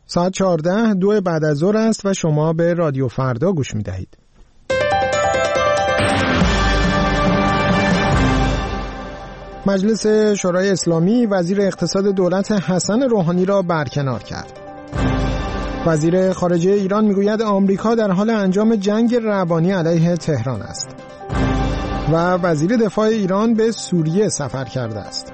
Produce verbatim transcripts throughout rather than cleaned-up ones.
ساعت چهارده دو بعد از ظهر است و شما به رادیو فردا گوش می دهید. مجلس شورای اسلامی وزیر اقتصاد دولت حسن روحانی را برکنار کرد. وزیر خارجه ایران میگوید آمریکا در حال انجام جنگ روانی علیه تهران است. و وزیر دفاع ایران به سوریه سفر کرده است.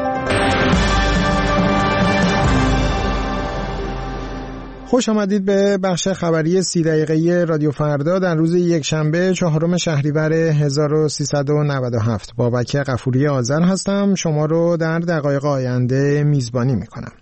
خوش آمدید به بخش خبری سی دقیقه‌ای رادیو فردا در روز یکشنبه چهارم شهریور هزار و سیصد و نود و هفت. بابک غفوری آذر هستم. شما رو در دقایق آینده میزبانی میکنم.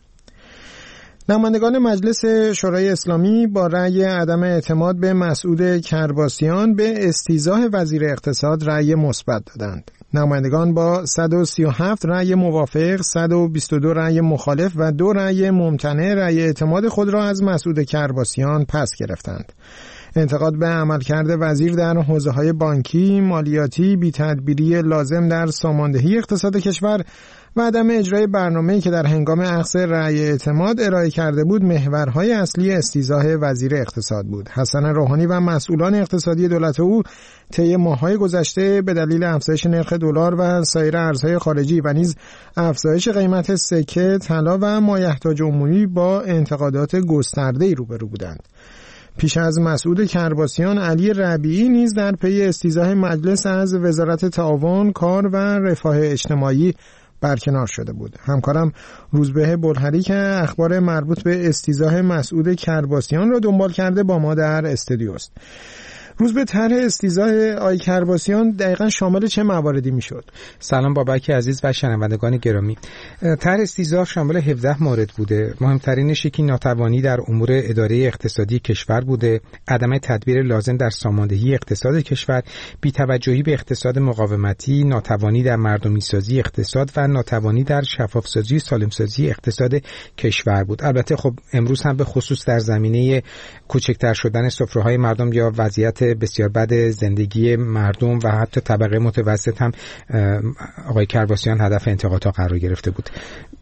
نمایندگان مجلس شورای اسلامی با رأی عدم اعتماد به مسعود کرباسیان به استیضاح وزیر اقتصاد رأی مثبت دادند. نمایندگان با صد و سی و هفت رأی موافق، صد و بیست و دو رأی مخالف و دو رأی ممتنع رأی اعتماد خود را از مسعود کرباسیان پس گرفتند. انتقاد به عملکرد وزیر در حوزه‌های بانکی، مالیاتی، بی‌تدبیری لازم در ساماندهی اقتصاد کشور و عدم اجرای برنامه‌ای که در هنگام اخذ رأی اعتماد ارائه کرده بود محورهای اصلی استیضاح وزیر اقتصاد بود. حسن روحانی و مسئولان اقتصادی دولت او طی ماه‌های گذشته به دلیل افزایش نرخ دلار و سایر ارزهای خارجی و نیز افزایش قیمت سکه، طلا و مایحتاج عمومی با انتقادات گسترده‌ای روبرو بودند. پیش از مسعود کرباسیان، علی ربیعی نیز در پی استیضاح مجلس از وزارت تعاون، کار و رفاه اجتماعی برکنار شده بود. همکارم روزبه بلهری که اخبار مربوط به استیضاح مسعود کرباسیان را دنبال کرده با ما در استودیو است. روزبه، طرح استیضاح آقای کرباسیان دقیقاً شامل چه مواردی میشد؟ سلام بابک عزیز و شنوندگان گرامی. طرح استیضاح شامل هفده مورد بوده. مهمترینش یکی ناتوانی در امور اداره اقتصادی کشور بوده، عدم تدبیر لازم در ساماندهی اقتصاد کشور، بی‌توجهی به اقتصاد مقاومتی، ناتوانی در مردمی‌سازی اقتصاد و ناتوانی در شفاف‌سازی سالم‌سازی اقتصاد کشور بود. البته خب امروز هم به خصوص در زمینه کوچکتر شدن سفره‌های مردم یا وضعیت بسیار بد زندگی مردم و حتی طبقه متوسط هم آقای کرباسیان هدف انتقادها قرار گرفته بود.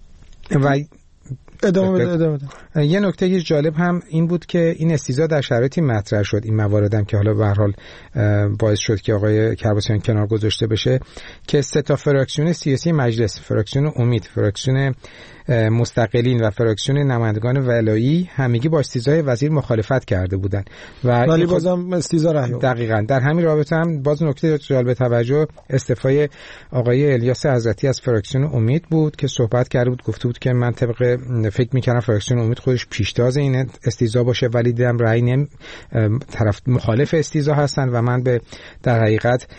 و ادامه بده ادامه بده. یه نکته جالب هم این بود که این استیضاح در شرایطی مطرح شد، این مواردم که حالا به هر حال باعث شد که آقای کرباسیان کنار گذاشته بشه، که سه تا فراکسیون سیاسی مجلس، فراکسیون امید، فراکسیون مستقلین و فراکسیون نمایندگان ولایی همگی با استیضاح وزیر مخالفت کرده بودند و ولی بازم استیضاح رأی آورد. دقیقاً در همین رابطه هم باز نکته جالب توجه استعفای آقای الیاس حضرتی از فراکسیون امید بود که صحبت کرده بود، گفته بود که من طبق فکر می‌کردم فراکسیون امید خودش پیشتاز این استیضاح باشه ولی دیدم رأی نمی طرف مخالف استیضاح هستن و من به در حقیقت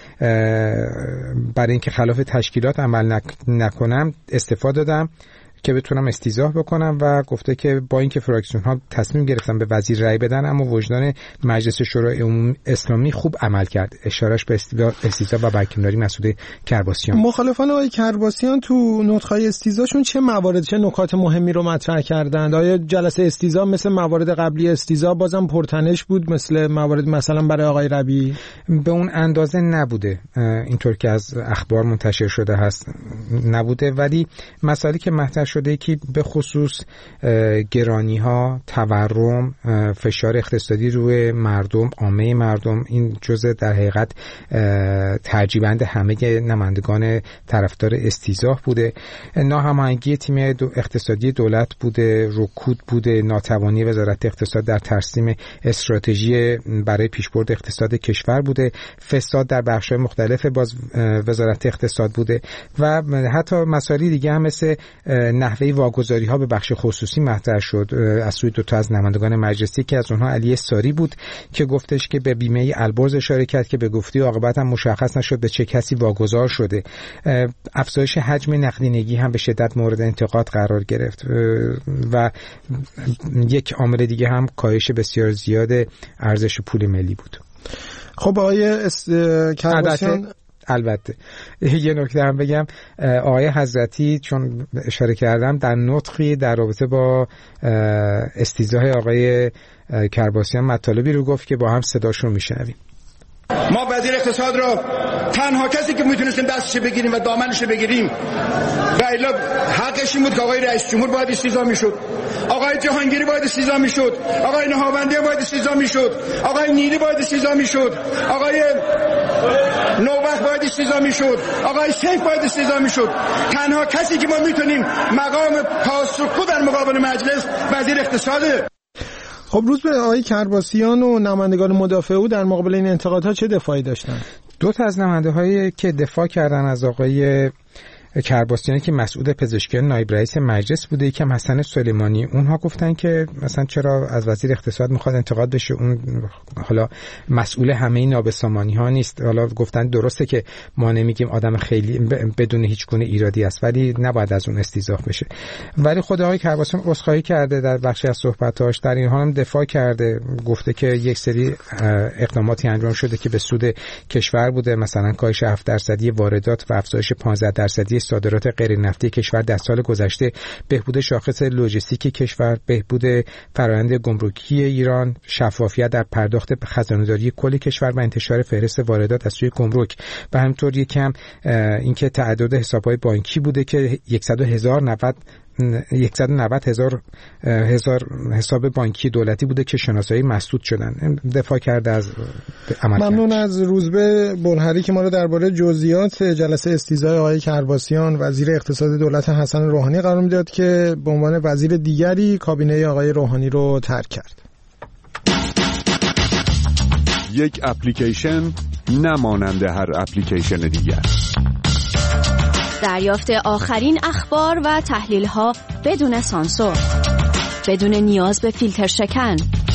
برای اینکه خلاف تشکیلات عمل نکنم استفاده دادم که بتونم استیضاح بکنم و گفته که با اینکه فراکسیون ها تصمیم گرفتن به وزیر رأی بدن اما وجدان مجلس شورای اسلامی خوب عمل کرد. اشارهش به استیضاح و برکناری مسعود کرباسیان. مخالفان آقای کرباسیان تو نطق‌های استیضاحشون چه موارد چه نکات مهمی رو مطرح کردند؟ آیا جلسه استیضاح مثل موارد قبلی استیضاح بازم پرتنش بود مثل موارد مثلا برای آقای ربیعی؟ به اون اندازه نبوده، اینطور که از اخبار منتشر شده هست نبوده، ولی مسائلی که مطرح شده که به خصوص گرانی ها، تورم، فشار اقتصادی روی مردم، عامه مردم، این جزء در حقیقت ترجیبند همه نمایندگان طرفدار استیضاح بوده. ناهماهنگی تیم اقتصادی دولت بوده، رکود بوده، ناتوانی وزارت اقتصاد در ترسیم استراتژی برای پیشبرد اقتصاد کشور بوده، فساد در بخش‌های مختلف باز وزارت اقتصاد بوده و حتی مسائلی دیگه هم مثل نحوه واگذاری ها به بخش خصوصی مطرح شد از سوی دو تا از نمایندگان مجلسی که از اونها علی ساری بود که گفتش که به بیمه البرز اشاره کرد که به گفته عاقبت هم مشخص نشد به چه کسی واگذار شده. افزایش حجم نقدینگی هم به شدت مورد انتقاد قرار گرفت و یک عامل دیگه هم کاهش بسیار زیاد ارزش پول ملی بود. خب آقای است... کرباسیان البته یه نکته هم بگم، آقای حضرتی چون اشاره کردم در نطقی در رابطه با استیضاح آقای کرباسیان مطالبی رو گفت که با هم صداش رو میشنویم. ما وزیر اقتصاد رو تنها کسی که میتونستیم دستش بگیریم و دامنش بگیریم و الا حقش این بود که آقای رئیس جمهور باید استیضا میشد، آقای جهانگیری باید استیضا میشد، آقای نهاوندی باید استیضا میشد، آقای نیلی باید استیضا میشد، آقای نوبخت باید استیضا میشد، آقای سیف باید استیضا میشد. تنها کسی که ما میتونیم مقام پاسخگو در مقابل مجلس وزیر اقتصاده. خب روز به آقای کرباسیان و نمایندگان مدافع او در مقابل این انتقادها چه دفاعی داشتن؟ دو تا از نماینده هایی که دفاع کردن از آقای کرباسیانی که مسئول پزشکی نایب رئیس مجلس بوده، یکم حسن سلیمانی، اونها گفتن که مثلا چرا از وزیر اقتصاد میخواد انتقاد بشه، اون حالا مسئول همه این نابسامانی ها نیست. حالا گفتن درسته که ما نمیگیم آدم خیلی بدون هیچ گونه ایرادی است، ولی نباید از اون استیضاح بشه. ولی خود آقای کرباسیان عذرخواهی کرده در بخشی از صحبتاش، در این حال هم دفاع کرده، گفته که یک سری اقداماتی انجام شده که به سود کشور بوده، مثلا کاهش هفت درصدی واردات و افزایش پانزده درصدی صادرات غیر نفتی کشور در سال گذشته، بهبود شاخص لوجستیک کشور، بهبود فرآیند گمرکی ایران، شفافیت در پرداخت خزانه‌داری کل کشور و انتشار فهرست واردات از سوی گمرک و همینطور یکم اینکه تعداد حساب‌های بانکی بوده که صد و نود هزار هزار حساب بانکی دولتی بوده که شناسایی مسدود شدن. دفاع کرده از عمل. ممنون از روزبه بلهری که ما رو درباره جزئیات جلسه استیضاح آقای کرباسیان وزیر اقتصاد دولت حسن روحانی قرار میداد که به عنوان وزیر دیگری کابینه آقای روحانی رو ترک کرد. یک اپلیکیشن نمانند هر اپلیکیشن دیگر. دریافت آخرین اخبار و تحلیل‌ها بدون سانسور، بدون نیاز به فیلتر شکن،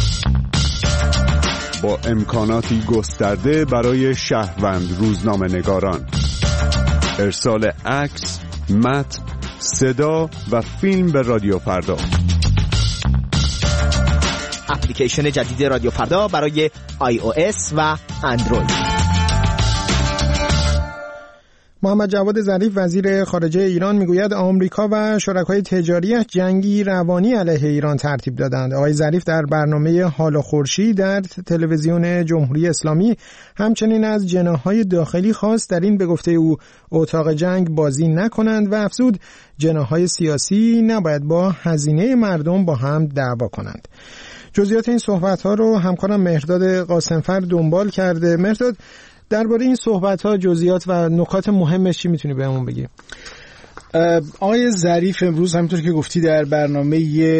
با امکاناتی گسترده برای شهروند روزنامه‌نگاران، ارسال عکس، متن، صدا و فیلم به رادیو فردا. اپلیکیشن جدید رادیو فردا برای آی او اس و اندروید. محمد جواد ظریف وزیر خارجه ایران میگوید آمریکا و شرکای تجاریش جنگی روانی علیه ایران ترتیب دادند. آقای ظریف در برنامه حال و خورشید در تلویزیون جمهوری اسلامی همچنین از جناح‌های داخلی خواست در این به گفته او اتاق جنگ بازی نکنند و افزود جناح‌های سیاسی نباید با هزینه مردم با هم دعوا کنند. جزئیات این صحبت‌ها رو همکارم مهرداد قاسمفر دنبال کرده. مهرداد، درباره این صحبت‌ها جزئیات و نکات مهمش چی میتونی بهمون بگی؟ آقای ظریف امروز همونطور که گفتی در برنامه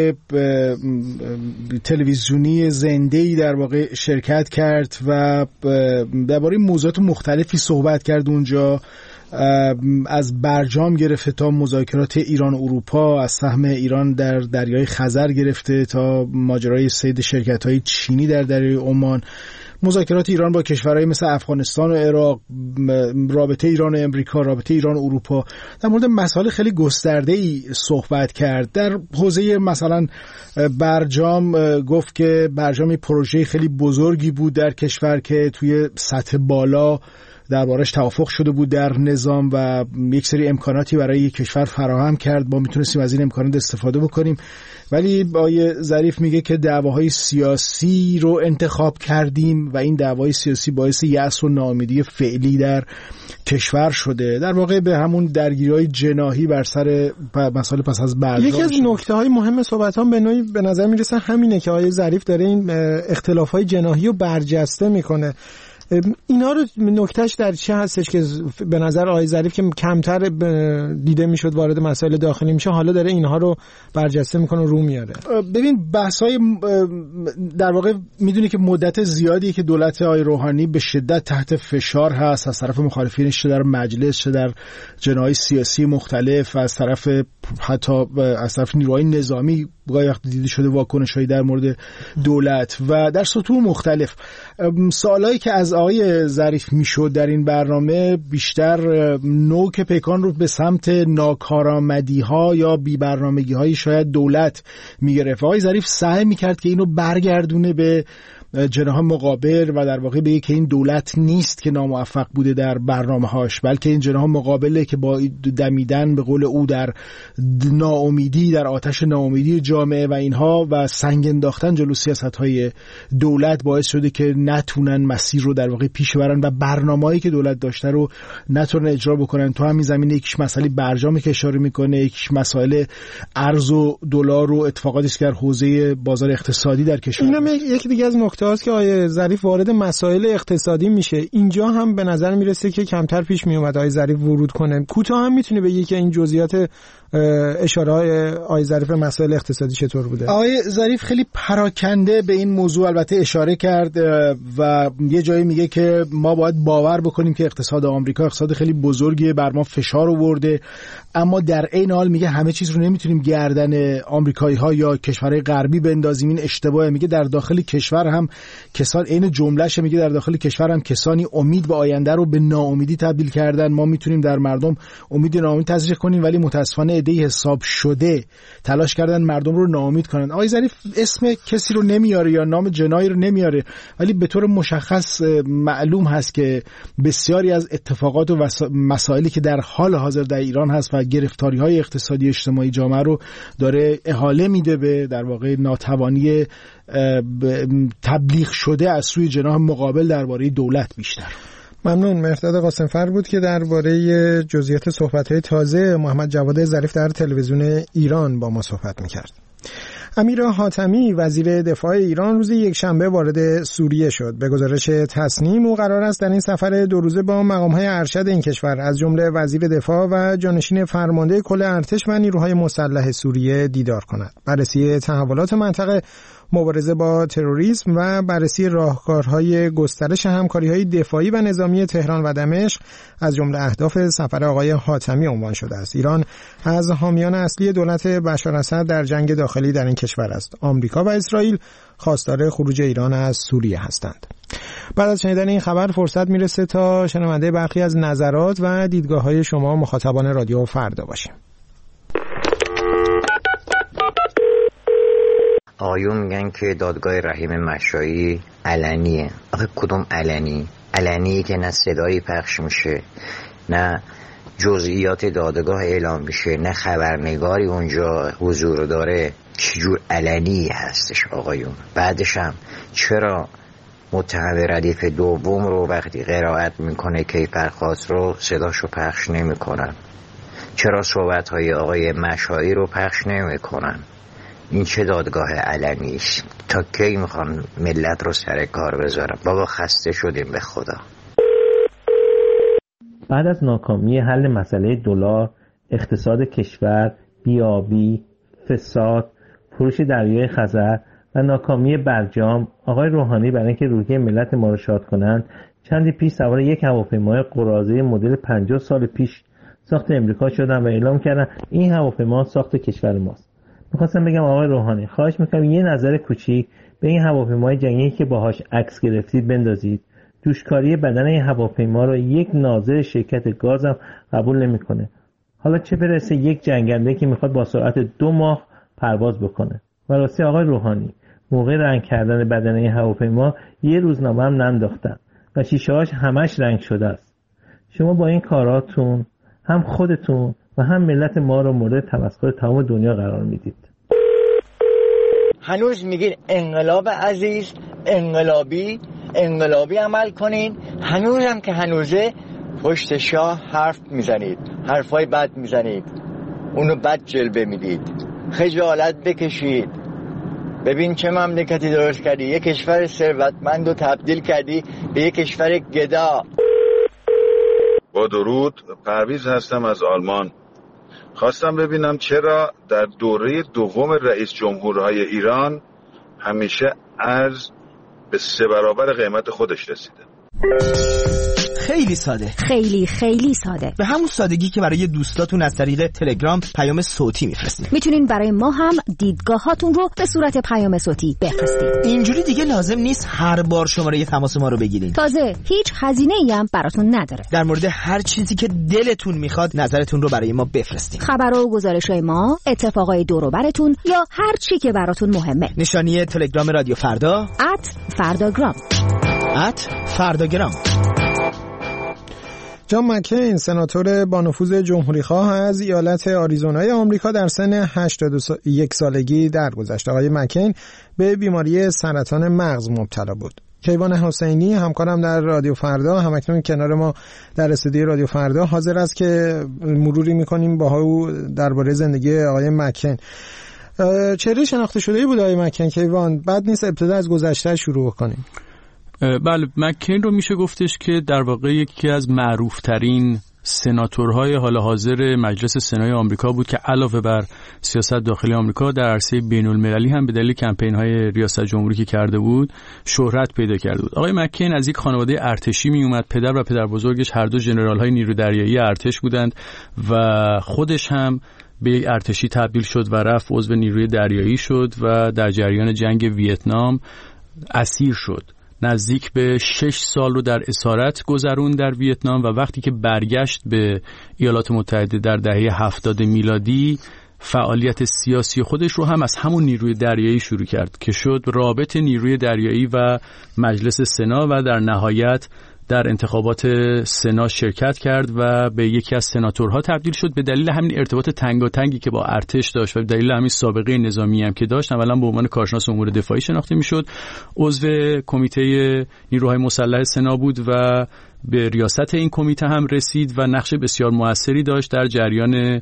تلویزیونی زنده‌ای در واقع شرکت کرد و درباره موضوعات مختلفی صحبت کرد اونجا، از برجام گرفته تا مذاکرات ایران و اروپا، از سهم ایران در دریای خزر گرفته تا ماجرای صید شرکت‌های چینی در دریای عمان، مذاکرات ایران با کشورهای مثل افغانستان و عراق، رابطه ایران و امریکا، رابطه ایران و اروپا، در مورد مسائل خیلی گسترده‌ای صحبت کرد. در حوزه مثلا برجام گفت که برجام یک پروژه خیلی بزرگی بود در کشور که توی سطح بالا دربارش توافق شده بود در نظام و یک سری امکاناتی برای یک کشور فراهم کرد، ما میتونستیم از این امکانات استفاده بکنیم. ولی آقای ظریف میگه که دعواهای سیاسی رو انتخاب کردیم و این دعواهای سیاسی باعث یأس و ناامیدی فعلی در کشور شده. در واقع به همون درگیری‌های جناحی بر سر مسائل پس از برجام. یکی از نکته‌های مهم صحبت‌ها به نوعی به نظر میرسه همینه که آقای ظریف داره این اختلاف‌های جناحی رو برجسته میکنه. اینا رو نکتهش در چه هستش که به نظر آقای ظریف که کمتر دیده میشد وارد مسائل داخلی میشه، حالا داره اینها رو برجسته میکنه و رو میاره؟ ببین بحث‌های در واقع میدونی که مدت زیادیه که دولت آقای روحانی به شدت تحت فشار هست از طرف مخالفینش، چه در مجلس چه در جناح‌های سیاسی مختلف، از طرف حتی از طرف نیروهای نظامی گاهی وقت دیده شده واکنش‌هایی در مورد دولت و در سطوح مختلف. سوالایی که از آقای ظریف میشد در این برنامه بیشتر نوک پیکان رو به سمت ناکارآمدی‌ها یا بی‌برنامگی‌های شاید دولت میگرفت. آقای ظریف سعی میکرد که اینو برگردونه به جناح مقابل و در واقع بگه که این دولت نیست که ناموفق بوده در برنامه‌هاش، بلکه این جناح مقابله که با دمیدن به قول او در ناامیدی، در آتش ناامیدی جامعه و اینها و سنگ انداختن جلو سیاست‌های دولت باعث شده که نتونن مسیر رو در واقع پیش ببرن و برنامه‌ای که دولت داشته رو نتونن اجرا بکنن. تو همین زمینه یکیش مسئله برجامی که اشاره میکنه، یکیش مسائل ارز و دلار و اتفاقاتی که در حوزه بازار اقتصادی در کشور. اینم یکی دیگه از نکته است که آقای ظریف وارد مسائل اقتصادی میشه. اینجا هم به نظر میرسه که کمتر پیش میومد آقای ظریف ورود کنه. کوتاه هم میتونه بگی که این جزئیات اشاره های آقای ظریف مسائل اقتصادی چطور بوده؟ آقای ظریف خیلی پراکنده به این موضوع البته اشاره کرد و یه جایی میگه که ما باید باور بکنیم که اقتصاد آمریکا اقتصاد خیلی بزرگیه، بر ما فشار آورده، اما در عین حال میگه همه چیز رو نمیتونیم گردن آمریکایی‌ها یا کشورهای غربی بندازیم، این اشتباهه. میگه در داخل کشور هم کسان، عین جمله‌ش میگه در داخل کشور هم کسانی امید به آینده رو به ناامیدی تبدیل کردن. ما میتونیم در مردم امید ناامید تزریق کنیم، ولی متاسفانه ایده حساب شده تلاش کردن مردم رو ناامید کنن. آقای ظریف اسم کسی رو نمیاره یا نام جنایی رو نمیاره، ولی به طور مشخص معلوم هست که بسیاری از اتفاقات و مسائلی که در حال حاضر در ایران هست و گرفتاری‌های اقتصادی اجتماعی جامعه رو داره احاله میده به در واقع ناتوانی تبلیغ شده از سوی جناح مقابل درباره دولت بیشتر. ممنون. مهرداد قاسمفر بود که درباره جزئیات صحبت‌های تازه محمد جواد ظریف در تلویزیون ایران با ما صحبت می‌کرد. امیر حاتمی وزیر دفاع ایران روز یکشنبه وارد سوریه شد. به گزارش تصنیم او قرار است در این سفر دو روزه با مقام‌های ارشد این کشور از جمله وزیر دفاع و جانشین فرمانده کل ارتش و نیروهای مسلح سوریه دیدار کند. بررسی تحولات منطقه، مبارزه با تروریسم و بررسی راهکارهای گسترش همکاری‌های دفاعی و نظامی تهران و دمشق از جمله اهداف سفر آقای حاتمی عنوان شده است. ایران از حامیان اصلی دولت بشار اسد در جنگ داخلی در این کشور است. آمریکا و اسرائیل خواستار خروج ایران از سوریه هستند. بعد از شنیدن این خبر فرصت میرسه تا شنونده برخی از نظرات و دیدگاه‌های شما مخاطبان رادیو فردا باشیم. آقایون میگن که دادگاه رحیم مشایی علنیه. آخه کدوم علنی؟ علنیه که نه صدایی پخش میشه، نه جزئیات دادگاه اعلام میشه، نه خبرنگاری اونجا حضور داره. چجور علنی هستش آقایون؟ بعدش هم چرا متهم ردیف دوم رو وقتی قرائت میکنه کیفرخواست رو صداشو پخش نمیکنن؟ چرا صحبت‌های آقای مشایی رو پخش نمیکنن؟ این چه دادگاه علنی است؟ تا کی میخوان ملت رو سر کار بذارن؟ بابا خسته شدیم به خدا. بعد از ناکامی حل مسئله دلار، اقتصاد کشور، بیابی، فساد، فروش دریای خزر و ناکامی برجام، آقای روحانی برای اینکه روحیه ملت ما رو شاد کنند چندی پیش سوار یک هواپیمای قراضه مدل پنجاه سال پیش ساخت امریکا شدن و اعلام کردن این هواپیما ساخت کشور ماست. میخواستم بگم آقای روحانی خواهش میکنم یه نظر کوچیک به این هواپیمای جنگی که باهاش عکس گرفتید بندازید. دوشکاری بدن این هواپیما رو یک ناظر شرکت گاز هم قبول نمیکنه. حالا چه برسه یک جنگنده که میخواد با سرعت دو ماه پرواز بکنه. و راستی آقای روحانی موقع رنگ کردن بدن این هواپیما یه روزنامه هم ننداختن و شیشه‌هاش همش رنگ شده است. شما با این کاراتون هم خودتون و هم ملت ما رو مورد تمسخر تمام دنیا قرار میدید. هنوز میگین انقلاب عزیز، انقلابی، انقلابی عمل کنین. هنوز هم که هنوزه پشت شاه حرف میزنید، حرفای بد میزنید، اونو بد جلوه میدید. خجالت بکشید. ببین چه مملکتی درست کردی، یک کشور ثروتمند رو تبدیل کردی به یک کشور گدا. با درود، پرویز هستم از آلمان. خواستم ببینم چرا در دوره دوم رئیس جمهورهای ایران همیشه ارز به سه برابر قیمت خودش رسیده. خیلی ساده، خیلی خیلی ساده، به همون سادگی که برای دوستاتون از طریق تلگرام پیام صوتی میفرستید. میتونین برای ما هم دیدگاهاتون رو به صورت پیام صوتی بفرستید. اینجوری دیگه لازم نیست هر بار شماره تماس ما رو بگیرین. تازه هیچ هزینه‌ای هم براتون نداره. در مورد هر چیزی که دلتون میخواد نظرتون رو برای ما بفرستین. خبر و گزارش‌های ما، اتفاقای دور و برتون یا هر چی که براتون مهمه. نشانی تلگرام رادیو فردا ات فرداگرام ات فرداگرام. جان مکین، سناتور با نفوذ جمهوری‌خواه از ایالت آریزونای آمریکا، در سن هشتاد و یک سالگی درگذشت. آقای مکین به بیماری سرطان مغز مبتلا بود. کیوان حسینی همکارم در رادیو فردا همکنون کنار ما در استودیو رادیو فردا حاضر است که مروری می‌کنیم با او درباره زندگی آقای مکین. چهره شناخته شده‌ای بود آقای مکین. کیوان، بعد نیست ابتدا از گذشته شروع کنیم؟ بله، مکین رو میشه گفتش که در واقع یکی از معروفترین سناتورهای حال حاضر مجلس سنای آمریکا بود که علاوه بر سیاست داخلی آمریکا در عرصه بین المللی هم به دلیل کمپین‌های ریاست جمهوری که کرده بود شهرت پیدا کرده بود. آقای مکین از یک خانواده ارتشی می اومد. پدر و پدر بزرگش هر دو ژنرال‌های نیروی دریایی ارتش بودند و خودش هم به یک ارتشی تبدیل شد و رفت عضو نیروی دریایی شد و در جریان جنگ ویتنام اسیر شد. نزدیک به شش سال رو در اسارت گذرون در ویتنام و وقتی که برگشت به ایالات متحده در دهه هفتاد میلادی فعالیت سیاسی خودش رو هم از همون نیروی دریایی شروع کرد که شد رابط نیروی دریایی و مجلس سنا و در نهایت در انتخابات سنا شرکت کرد و به یکی از سناتورها تبدیل شد. به دلیل همین ارتباط تنگاتنگی که با ارتش داشت و به دلیل همین سابقه نظامی هم که داشت، اولا به عنوان کارشناس امور دفاعی شناخته میشد. عضو کمیته نیروهای مسلح سنا بود و به ریاست این کمیته هم رسید و نقش بسیار موثری داشت در جریان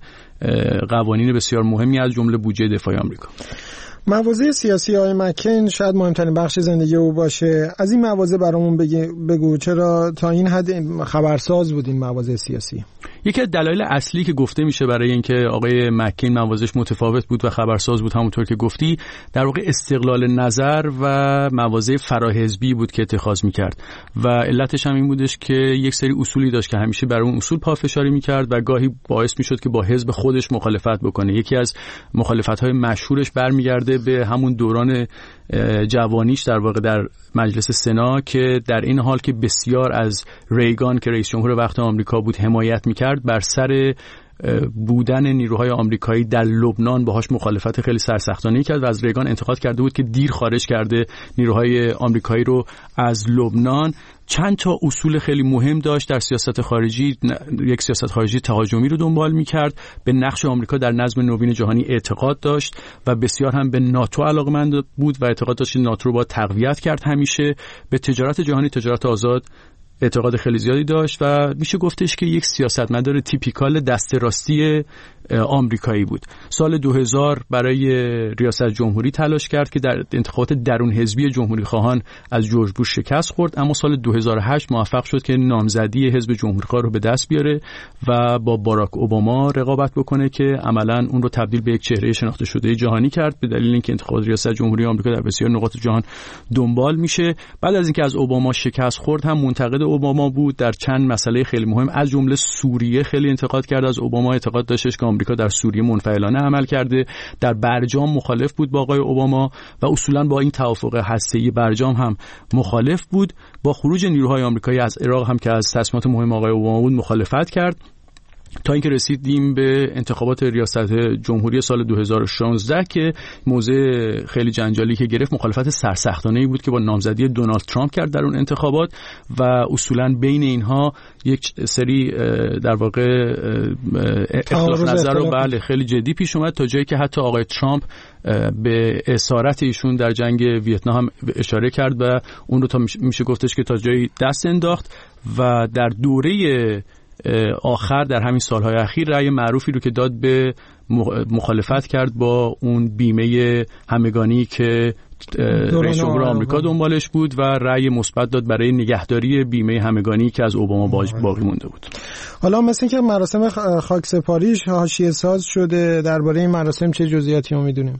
قوانین بسیار مهمی از جمله بودجه دفاعی آمریکا. مواضع سیاسی آقای مکین شاید مهمترین بخش زندگی او باشه. از این مواضع برامون بگو، چرا تا این حد خبرساز بود این مواضع سیاسی؟ یکی از دلایل اصلی که گفته میشه برای اینکه آقای مکین مواضعش متفاوت بود و خبرساز بود، همونطور که گفتی، در واقع استقلال نظر و مواضع فراحزبی بود که اتخاذ میکرد و علتش هم این بودش که یک سری اصولی داشت که همیشه برای اون اصول پافشاری میکرد و گاهی باعث میشد که با حزب خودش مخالفت بکنه. یکی از مخالفت‌های مشهورش برمیگرده به همون دوران جوانیش در واقع در مجلس سنا که در این حال که بسیار از ریگان که رئیس جمهور وقت آمریکا بود حمایت میکرد، بر سر بودن نیروهای آمریکایی در لبنان باهاش مخالفت خیلی سرسختانه‌ای کرد و از ریگان انتقاد کرده بود که دیر خارج کرده نیروهای آمریکایی رو از لبنان. چند تا اصول خیلی مهم داشت در سیاست خارجی. یک سیاست خارجی تهاجمی رو دنبال می‌کرد، به نقش آمریکا در نظم نوین جهانی اعتقاد داشت و بسیار هم به ناتو علاقه‌مند بود و اعتقاد داشت ناتو رو باید تقویت کرد. همیشه به تجارت جهانی، تجارت آزاد اعتقاد خیلی زیادی داشت و میشه گفتش که یک سیاستمدار تیپیکال دست راستی آمریکایی بود. سال دو هزار برای ریاست جمهوری تلاش کرد که در انتخابات درون حزبی جمهوری خواهان از جورج بوش شکست خورد، اما سال دو هزار و هشت موفق شد که نامزدی حزب جمهوری خواه رو به دست بیاره و با باراک اوباما رقابت بکنه که عملاً اون رو تبدیل به یک چهره شناخته شده جهانی کرد به دلیل اینکه انتخابات ریاست جمهوری آمریکا در بسیار نقاط جهان دنبال میشه. بعد از اینکه از اوباما شکست خورد هم منتقد اوباما بود در چند مسئله خیلی مهم، از جمله سوریه خیلی انتقاد کرد از اوباما. اعتقاد داشتش که آمریکا در سوریه منفعلانه عمل کرده. در برجام مخالف بود با آقای اوباما و اصولاً با این توافق هسته‌ای برجام هم مخالف بود. با خروج نیروهای آمریکایی از عراق هم که از تصمیمات مهم آقای اوباما بود مخالفت کرد، تا اینکه رسیدیم به انتخابات ریاست جمهوری سال دو هزار و شانزده که موضع خیلی جنجالی که گرفت مخالفت سرسختانه‌ای بود که با نامزدی دونالد ترامپ کرد در اون انتخابات و اصولاً بین اینها یک سری در واقع اختلاف نظر رو بله خیلی جدی پیش اومد، تا جایی که حتی آقای ترامپ به اسارت ایشون در جنگ ویتنام هم اشاره کرد و اون رو تا میشه گفتش که تا جایی دست انداخت و در دوره آخر در همین سالهای اخیر رأی معروفی رو که داد به مخالفت کرد با اون بیمه همگانی که رئیس جمهور آمریکا دنبالش بود و رأی مثبت داد برای نگهداری بیمه همگانی که از اوباما باقی مونده بود. حالا مثل اینکه مراسم خاکسپاریش حاشیه ساز شده، درباره این مراسم چه جزئیاتی ما میدونیم؟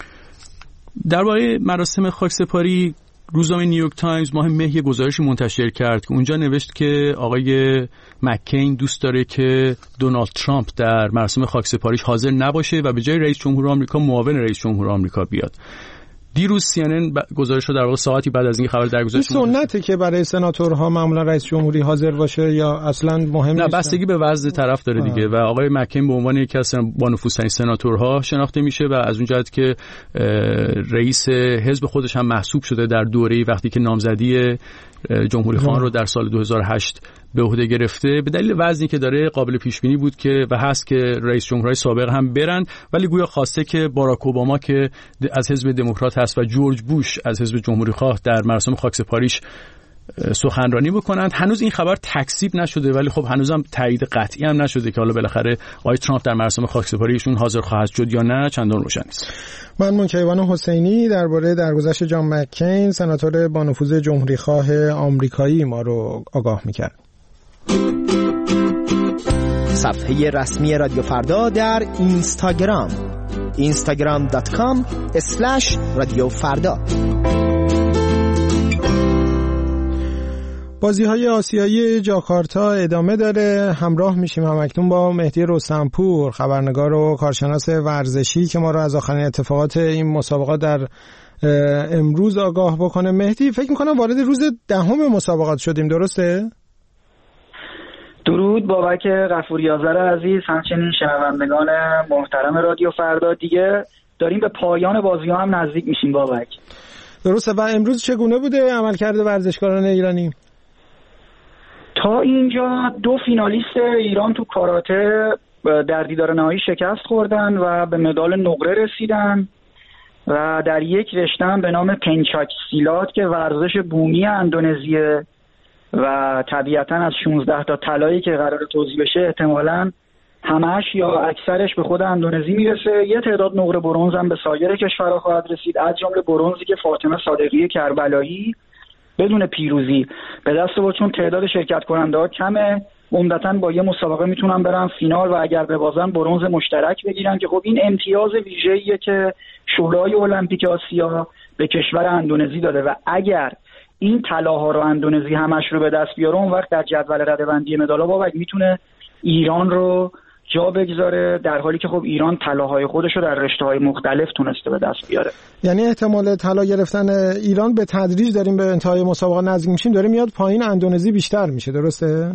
درباره مراسم خاکسپاری روزنامه نیویورک تایمز ماه مه گزارشی منتشر کرد که اونجا نوشت که آقای مکین دوست داره که دونالد ترامپ در مراسم خاکسپاریش حاضر نباشه و به جای رئیس جمهور آمریکا معاون رئیس جمهور آمریکا بیاد. دیروز سی ان ان گزارش رو در واقع ساعتی بعد از این خبر درگذشت. این سنته که برای سناتورها معمولا رئیس جمهوری حاضر باشه یا اصلا مهم نیست؟ نه، بستگی به وضع طرف داره دیگه. و آقای مکین به عنوان یکی از با نفوذترین سناتورها شناخته میشه و از اون جهت که رئیس حزب خودش هم محسوب شده در دوره‌ای وقتی که نامزدی جمهوری خان رو در سال دو هزار و هشت به عهده گرفته، به دلیل وضعی که داره قابل پیش بینی بود که و هست که رئیس جمهورهای سابق هم برن، ولی گویا خواسته که باراک اوباما که از حزب دموکرات هست و جورج بوش از حزب جمهوری خواه در مراسم خاکسپاریش سخنرانی بکنند. هنوز این خبر تکذیب نشده، ولی خب هنوزم تایید قطعی هم نشده که حالا بالاخره آقای ترامپ در مراسم خاکسپاریشون حاضر خواهد شد یا نه، چندان روشن نیست. من کیوان حسینی درباره درگذشت جان مکین سناتور با نفوذ جمهوری خواه آمریکایی ما رو آگاه می‌کرد. صفحه رسمی رادیو فردا در اینستاگرام اینستاگرام دات کام اسلش رادیو فردا. بازی‌های آسیایی جاکارتا ادامه داره. همراه میشیم همکنون با مهدی رستمپور، خبرنگار و کارشناس ورزشی که ما رو از آخرین اتفاقات این مسابقات در امروز آگاه بکنه. مهدی، فکر می‌کنم وارد روز دهم مسابقات شدیم، درسته؟ درود بابک غفوری آذر عزیز، همچنین شنوندگان محترم رادیو فردا. دیگه داریم به پایان بازی‌ها هم نزدیک میشیم بابک. درسته. و امروز چگونه بوده عملکرد ورزشکاران ایرانی؟ تا اینجا دو فینالیست ایران تو کاراته در دیدار نهایی شکست خوردن و به مدال نقره رسیدن و در یک رشته هم به نام پنچاک سیلات که ورزش بومی اندونزیه و طبیعتاً از شانزده تا طلایی که قرار توزیع بشه احتمالاً همش یا اکثرش به خود اندونزی میرسه. یه تعداد نقره برنز هم به سایر کشورها خواهد رسید، از جمله برنزی که فاطمه صادقی کربلایی بدون پیروزی به دست بود، چون تعداد شرکت کننده ها کمه. عمدتاً با یه مسابقه میتونن برن فینال و اگر ببازن برنز مشترک بگیرن که خب این امتیاز ویژه‌ایه که شورای المپیک آسیا به کشور اندونزی داده و اگر این طلاها رو اندونزی همش رو به دست بیاره اون وقت در جدول رده‌بندی مدال‌ها بابک میتونه ایران رو جا بگذاره، در حالی که خب ایران طلاهای خودش رو در رشته‌های مختلف تونسته به دست بیاره. یعنی احتمال طلا گرفتن ایران به تدریج داریم به انتهای مسابقه نزدیک میشیم، داره میاد پایین، اندونزی بیشتر میشه، درسته؟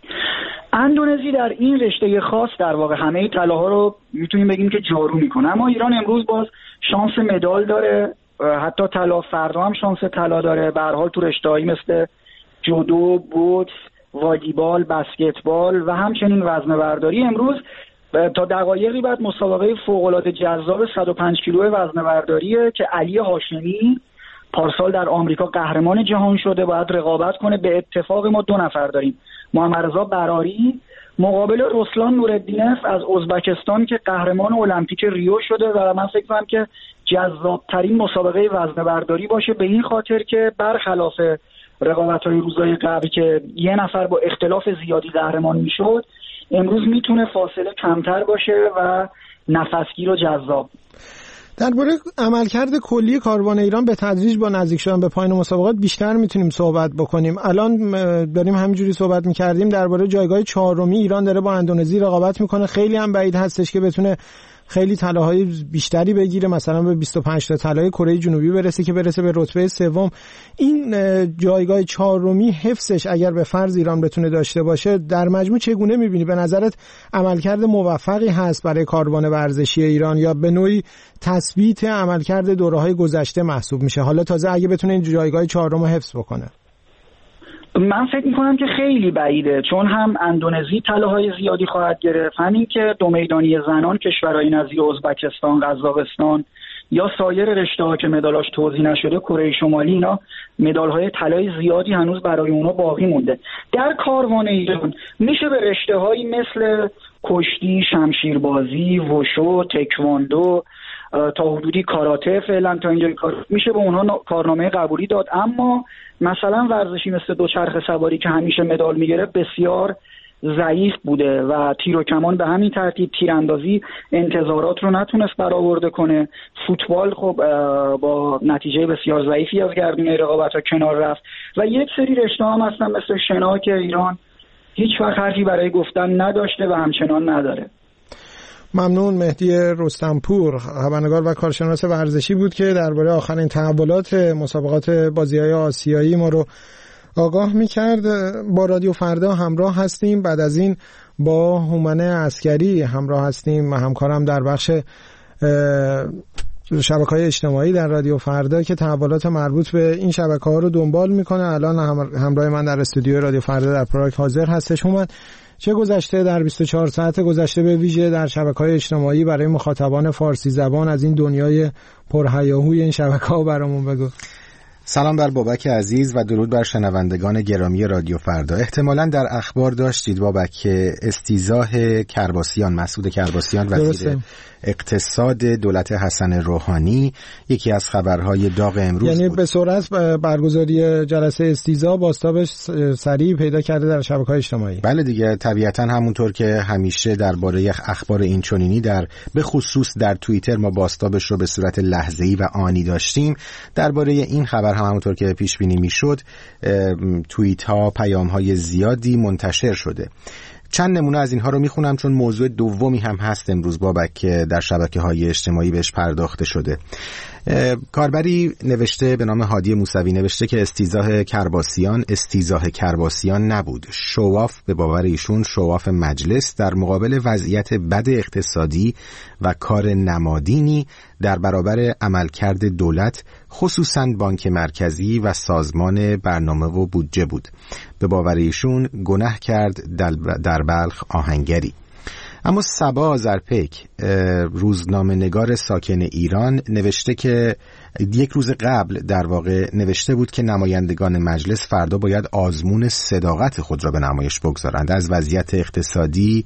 اندونزی در این رشته خاص در واقع همه طلاها رو میتونیم بگیم که جارو میکنه، اما ایران امروز باز شانس مدال داره، حتی طلا فردا هم شانس طلا داره. به هر حال تو رشته‌هایی مثل جودو، بوکس، والیبال، بسکتبال و همچنین وزنه‌برداری امروز تا دقایقی بعد مسابقه فوق‌العاده جذاب صد و پنج کیلو وزنه‌برداریه که علی هاشمی پارسال در آمریکا قهرمان جهان شده باید رقابت کنه. به اتفاق ما دو نفر داریم، محمد رضا براری مقابل رسلان نورالدینف از ازبکستان که قهرمان المپیک ریو شده و من فکر می‌کنم که جذاب‌ترین مسابقه وزنه‌برداری باشه، به این خاطر که برخلاف رقابت‌های روزهای قبل که یه نفر با اختلاف زیادی قهرمان میشد، امروز میتونه فاصله کمتر باشه و نفسگیر و جذاب. درباره عملکرد کلی کاروان ایران به تدریج با نزدیک شدن به پایان مسابقات بیشتر میتونیم صحبت بکنیم. الان داریم همینجوری صحبت میکردیم درباره جایگاه چهارمی ایران داره با اندونزی رقابت میکنه، خیلی هم بعید هستش که بتونه خیلی طلاهای بیشتری بگیره، مثلا به بیست و پنج تا طلای کره جنوبی برسه که برسه به رتبه سوم. این جایگاه چهارمی حفظش اگر به فرض ایران بتونه داشته باشه در مجموع چگونه می‌بینی؟ به نظرت عملکرد موفقی هست برای کاروان ورزشی ایران یا به نوعی تثبیت عملکرد دوره‌های گذشته محسوب میشه، حالا تازه اگه بتونه این جایگاه چهارم رو حفظ بکنه؟ من فکر میکنم که خیلی بعیده، چون هم اندونزی طلاهای زیادی خواهد گرفت، همین که دو میدانی زنان کشورهای نظیر ازبکستان، قزاقستان یا سایر رشته‌ها که مدالاش توزیع نشده، کره شمالی، اینا مدال‌های طلای زیادی هنوز برای اونا باقی مونده. در کاروان ایران میشه به رشته‌هایی مثل کشتی، شمشیربازی، وشو، تکواندو تا حدودی کاراته فعلا تا اینجا کار میشه به اونها کارنامه قبولی داد، اما مثلا ورزشی مثل دوچرخه سواری که همیشه مدال میگیره بسیار ضعیف بوده و تیر و کمان به همین ترتیب، تیراندازی انتظارات رو نتونست برآورده کنه. فوتبال خب با نتیجه بسیار ضعیفی از گردونه رقابت‌ها کنار رفت و یک سری رشته‌ها هم هستن مثل شنا که ایران هیچ وقت حرفی برای گفتن نداشته و همچنان نداره. ممنون. مهدی رستمپور خبرنگار و کارشناس ورزشی بود که درباره آخرین تحولات مسابقات بازی‌های آسیایی ما رو آگاه می‌کرد. با رادیو فردا همراه هستیم. بعد از این با هومن عسکری همراه هستیم، همکارم در بخش شبکه‌های اجتماعی در رادیو فردا که تحولات مربوط به این شبکه‌ها رو دنبال میکنه. الان همراه من در استودیو رادیو فردا در پراگ حاضر هستش. هومن، چه گذشته در بیست و چهار ساعت گذشته به ویژه در شبکه‌های اجتماعی برای مخاطبان فارسی زبان از این دنیای پرهیاهوی این شبکه‌ها برامون بگو. سلام بر بابک عزیز و درود بر شنوندگان گرامی رادیو فردا. احتمالاً در اخبار داشتید بابک که استیضاح کرباسیان، مسعود کرباسیان وزیر اقتصاد دولت حسن روحانی یکی از خبرهای داغ امروز یعنی بود. به سرعت برگزاری جلسه استیضاح بازتابش سریع پیدا کرده در شبکه‌های اجتماعی. بله دیگه، طبیعتاً همونطور که همیشه درباره اخبار اینچنینی در به خصوص در توییتر ما بازتابش رو به صورت لحظه‌ای و آنی داشتیم، درباره این خبر هم همونطور که پیش بینی میشد توییت ها، پیام های زیادی منتشر شده. چند نمونه از اینها رو میخونم چون موضوع دومی هم هست امروز بابک که در شبکه‌های اجتماعی بهش پرداخته شده. کاربری نوشته به نام هادی موسوی نوشته که استیضاح کرباسیان استیضاح کرباسیان نبود. شواف به باور ایشون شواف مجلس در مقابل وضعیت بد اقتصادی و کار نمادینی در برابر عملکرد دولت خصوصاً بانک مرکزی و سازمان برنامه و بودجه بود. به باور ایشون گناه کرد در بلخ آهنگری. اما صبا آذرپیک روزنامه نگار ساکن ایران نوشته که یک روز قبل در واقع نوشته بود که نمایندگان مجلس فردا باید آزمون صداقت خود را به نمایش بگذارند. از وضعیت اقتصادی،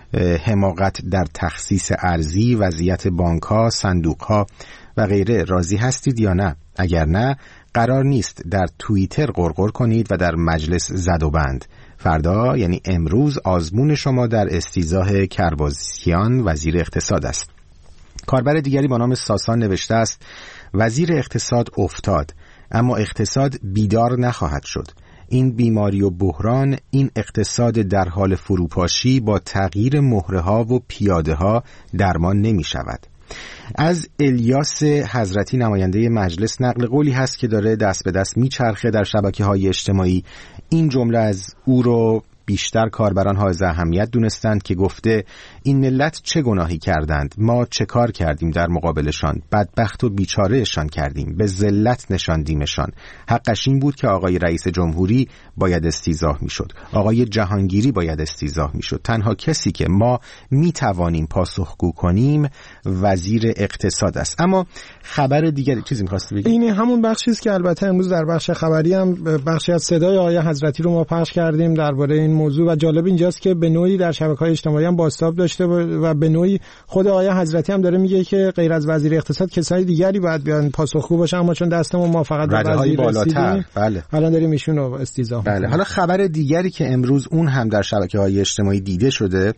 حماقت در تخصیص ارزی، وضعیت بانک‌ها، صندوق‌ها و غیره راضی هستید یا نه؟ اگر نه، قرار نیست در توییتر غرغر کنید و در مجلس زد و بند. فردا یعنی امروز آزمون شما در استیضاح کرباسیان وزیر اقتصاد است. کاربر دیگری با نام ساسان نوشته است وزیر اقتصاد افتاد، اما اقتصاد بیدار نخواهد شد. این بیماری و بحران، این اقتصاد در حال فروپاشی با تغییر مهره‌ها و پیاده‌ها درمان نمی شود. از الیاس حضرتی نماینده مجلس نقل قولی هست که داره دست به دست میچرخه در شبکه‌های اجتماعی. این جمله از او رو بیشتر کاربران حائز اهمیت دونستند که گفته این ملت چه گناهی کردند، ما چه کار کردیم در مقابلشان، بدبخت و بیچارهشان کردیم، به ذلت نشاندیمشان. حقش این بود که آقای رئیس جمهوری باید استیضاح میشد، آقای جهانگیری باید استیضاح میشد. تنها کسی که ما میتوانیم پاسخگو کنیم وزیر اقتصاد است. اما خبر دیگری چیزی می‌خواستی بگی؟ این همون بخشی است که البته امروز در بخش خبری هم بخشی از صدای آقای حضرتی رو ما پخش کردیم درباره این موضوع و جالب اینجاست که به نوعی در شبکه‌های اجتماعی هم بازتاب داشته و به نوعی خود آقای حضرتی هم داره میگه که غیر از وزیر اقتصاد کسای دیگری باید بیان پاسخگو باشن، اما چون دستمون ما فقط به وزیر رسیدیم بله. الان داریم ایشون رو استیضاح بله. حالا خبر دیگری که امروز اون هم در شبکه‌های اجتماعی دیده شده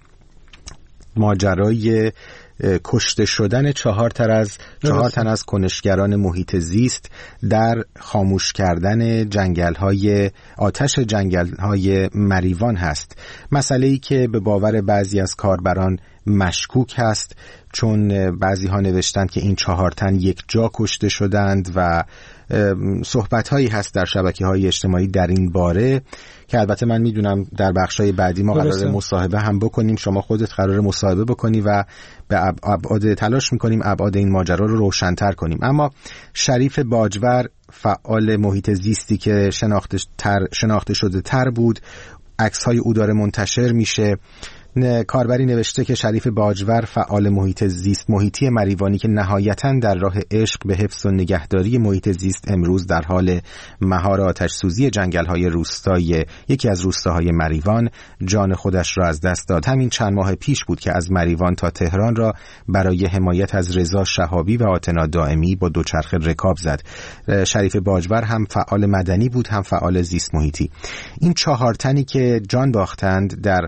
ماجرای کشته شدن چهار تن از چهار تن از کنشگران محیط زیست در خاموش کردن جنگل‌های آتش جنگل‌های مریوان هست. مسئله‌ای که به باور بعضی از کاربران مشکوک هست، چون بعضی ها نوشتند که این چهار تن یک جا کشته شدند و صحبت هایی هست در شبکه‌های اجتماعی در این باره که البته من میدونم در بخشای بعدی ما قرار مصاحبه هم بکنیم، شما خودت قرار مصاحبه بکنی و به ابعاد تلاش میکنیم ابعاد این ماجرا رو روشن‌تر کنیم. اما شریف باجور فعال محیط زیستی که شناخته تر شناخته شده تر بود، عکس‌های او داره منتشر میشه. کاربری نوشته که شریف باجور فعال محیط زیست محیطی مریوانی که نهایتاً در راه عشق به حفظ و نگهداری محیط زیست امروز در حال مهار آتش سوزی جنگل‌های روستای یکی از روستاهای مریوان جان خودش را از دست داد. همین چند ماه پیش بود که از مریوان تا تهران را برای حمایت از رضا شهابی و آتنا دائمی با دوچرخه رکاب زد. شریف باجور هم فعال مدنی بود هم فعال زیست محیطی. این چهار تنی که جان باختند در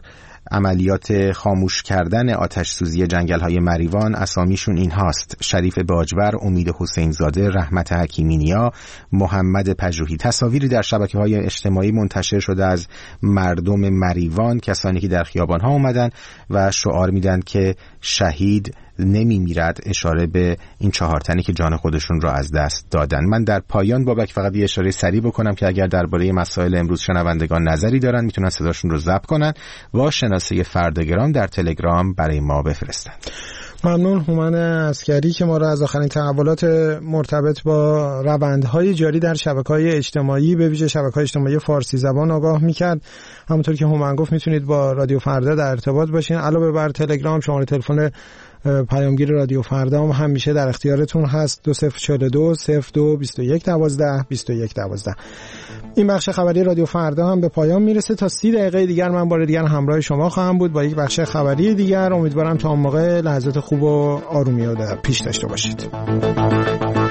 عملیات خاموش کردن آتش سوزی جنگل های مریوان اسامیشون این هاست: شریف باجور، امید حسین زاده، رحمت حکیمی نیا، محمد پژوهی. تصاویری در شبکه های اجتماعی منتشر شده از مردم مریوان، کسانی که در خیابان ها اومدن و شعار میدن که شهید نمی میرد، اشاره به این چهار تنی که جان خودشون را از دست دادن. من در پایان بابک فقط یه اشاره سریع بکنم که اگر درباره مسائل امروز شنوندگان نظری دارن میتونن صداشون رو ضبط کنن و شناسه فرداگرام در تلگرام برای ما بفرستن. ممنون. هومن عسکری که ما را از آخرین تحولات مرتبط با روندهای جاری در شبکه‌های اجتماعی به ویژه شبکه‌های اجتماعی فارسی زبان آگاه می‌کرد. همونطور که هومن گفت میتونید با رادیو فردا در ارتباط باشین. علاوه بر تلگرام شماره تلفن پیامگیر رادیو فردا هم همیشه در اختیارتون هست: دو صفر چهار دو صفر دو بیست و یک دوازده بیست و یک دوازده. این بخش خبری رادیو فردا هم به پایان میرسه. تا سی دقیقه دیگر من بار دیگر همراه شما خواهم بود با یک بخش خبری دیگر. امیدوارم تا اون موقع لحظات خوب و آرومی رو در پیش داشته باشید.